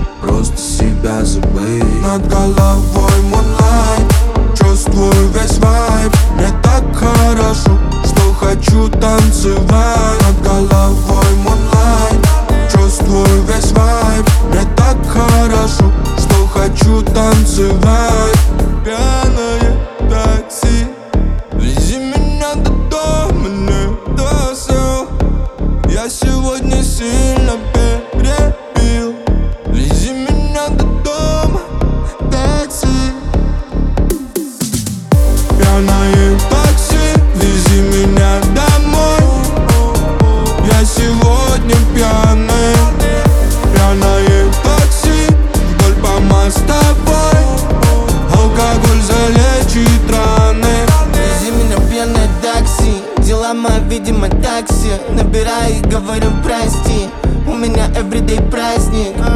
просто себя забыть. Над головой moonlight, чувствую весь вайб. Мне так хорошо, что хочу танцевать. Над головой moonlight, чувствую весь вайб. Мне так хорошо, что хочу танцевать. Пьяное такси, вези меня до дома, не до сил. Я сегодня сильно перепил. Вези меня до дома, такси. Пьяное такси, вези меня домой. Я сегодня пьяный. Пьяное такси, вдоль по мостовой. Алкоголь залечит раны. Вези меня в пьяное такси. Дела мои, видимо, такси. Набираю и говорю прости. У меня everyday праздник.